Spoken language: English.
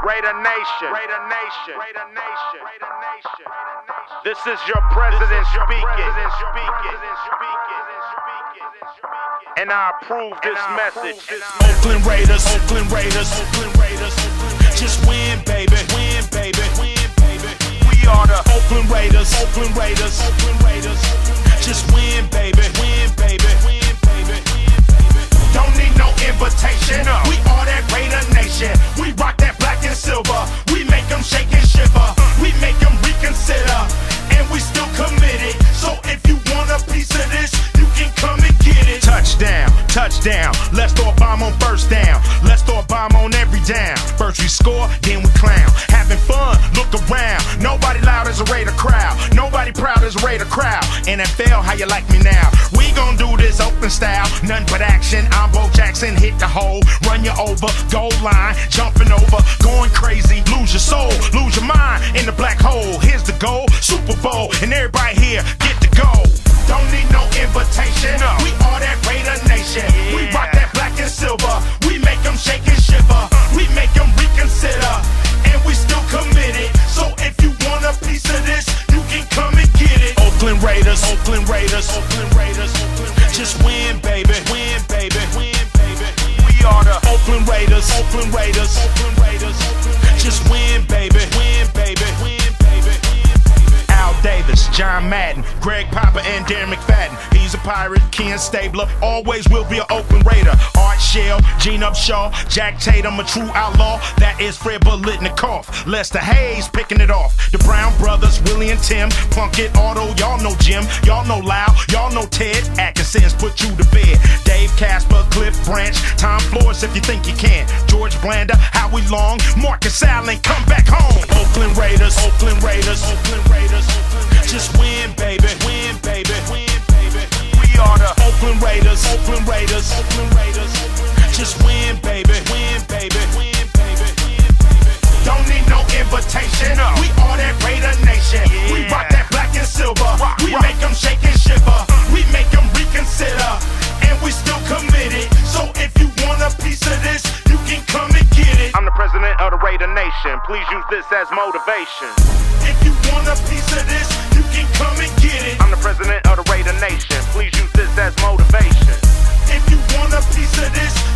Raider Nation. Raider Nation. Raider Nation. Raider Nation. This is your president speaking. And I approve this message. Oakland Raiders, Oakland Raiders, Oakland Raiders. Just win, baby, win, baby, win, baby. We are the Oakland Raiders, Oakland Raiders, Oakland Raiders. Just win, baby, win, baby, win, baby. Don't need no invitation. We are that Raider Nation. We rock that black and silver. We make them shake and shiver. We make them reconsider. And we still committed. So if you want a piece of this, you can come and get it. Touchdown, touchdown. Let's throw a bomb on first down. Let's throw a bomb on every down. First we score, then we clown. Having fun, look around. Nobody loud as a Raider crowd. Nobody proud as a Raider crowd. NFL, how you like me now? We gon' do this open style. Nothing but action. I'm Bo Jackson, hit the hole. Run you over, goal line. Jumping over, going crazy. Lose your soul, lose your mind in the black hole. Here's the goal, Super Bowl. And everybody here, get to go. Don't need no invitation. We are that Raider Nation. We rock that black and silver. We make them shake and shiver. We make them reconsider. And we still committed. So if you want a piece of this, you can come and get it. Oakland Raiders, Oakland Raiders, Oakland Raiders. Just win, baby, win, baby, win, baby. We are the Oakland Raiders, Oakland Raiders, Oakland Raiders. Just win, baby, win, baby, win, baby. Al Davis, John Madden, Greg Papa, and Darren McFadden. He's a Pirate, Ken Stabler, always will be an Oakland Raider. Art Shell, Gene Upshaw, Jack Tatum, a true outlaw. That is Fred Biletnikoff. Lester Hayes picking it off. The Brown brothers, Willie and Tim, Plunkett, Otto, y'all know Jim, y'all know Lau, y'all know Ted. Atkinson's put you to bed. Dave Casper, Cliff Branch, Tom Flores if you think you can. George Blanda, Howie Long, Marcus Allen, come back home. Oakland Raiders, Oakland Raiders, Oakland Raiders. Just win, baby, win, baby, win, baby. We are the Oakland Raiders, Oakland Raiders, Oakland Raiders. Just win, baby, win, baby, win, baby. Don't need no invitation. We are that Raider Nation. We rock that black and silver. We make them shake and shiver. We make them reconsider. And we still committed. So if you want a piece of this, you can come and get it. I'm the president of the Raider Nation. Please use this as motivation. If you want a piece of this, you can come and get it. I'm the president of the Raider Nation. Please use this as motivation. If you want a piece of this,